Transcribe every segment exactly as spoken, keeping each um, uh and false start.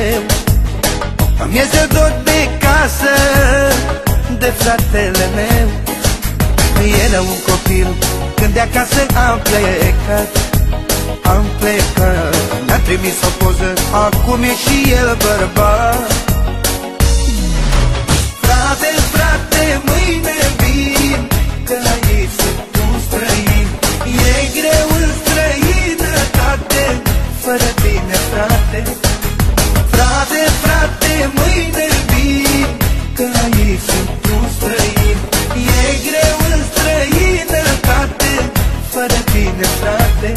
greu. Îmi este dor de casă, de fratele meu. Era un copil când de acasă am plecat. Am plecat, mi-a trimis o poză, acum e și el bărbat. Frate, frate, mâine vin, că la ei sunt un străin. E greu în străinătate, fără tine, frate. Frate, frate, mâine vin, că la ei sunt un străin. E greu în străinătate, fără tine, frate.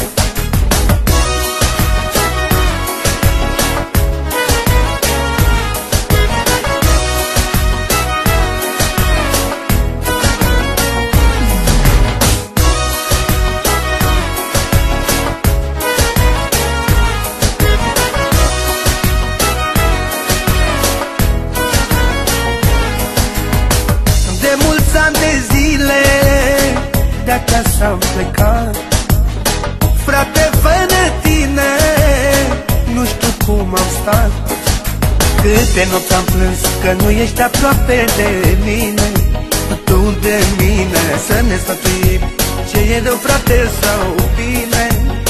Ani de zile de acasă am plecat. Frate, fără tine nu știu cum am stat. Câte nopți am plâns că nu ești aproape de mine. Tu de mine, să ne sfătuim ce e rău, frate, sau bine.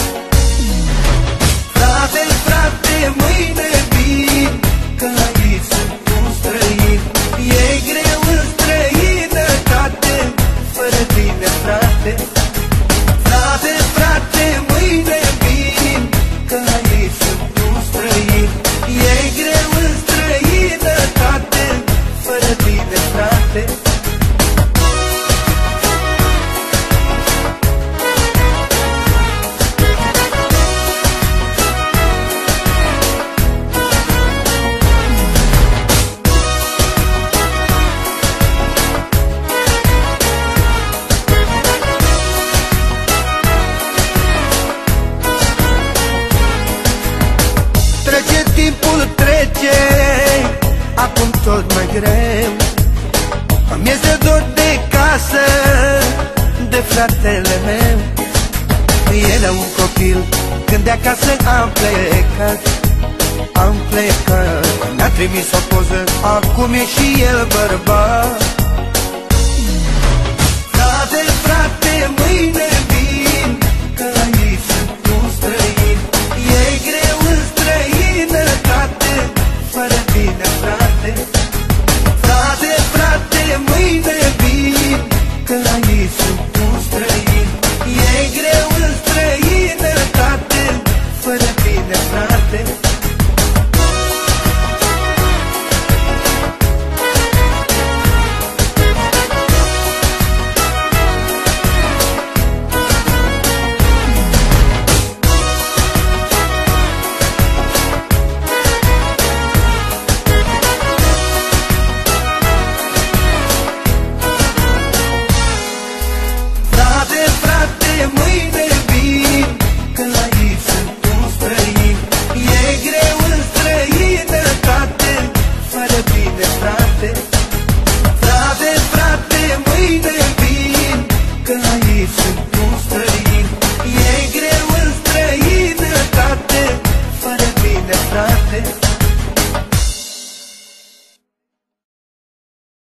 Frate, frate, mâine vin, că la ei sunt un străin. E greu în străinătate, fără tine, frate. Frate, frate, mâine vin, că la ei sunt un străin. E greu în străinătate, fără tine, frate. Timpul trece, acum tot mai greu. Îmi este dor de casă, de fratele meu. Era un copil când de acasă am plecat. Am plecat, mi-a trimis o poză, acum e și el bărbat. Frate, frate, mâine vin, că la ei sunt un străin. E greu în străinătate, fără tine, frate. Frate, frate, mâine vin, că la ei sunt un străin. E greu în străinătate, fără tine, frate. Mâine vin, că la ei sunt un străin. E greu în străinătate, fără tine, frate. Frate, frate, mâine vin, că la ei sunt un străin. E greu în străinătate, fără tine, frate.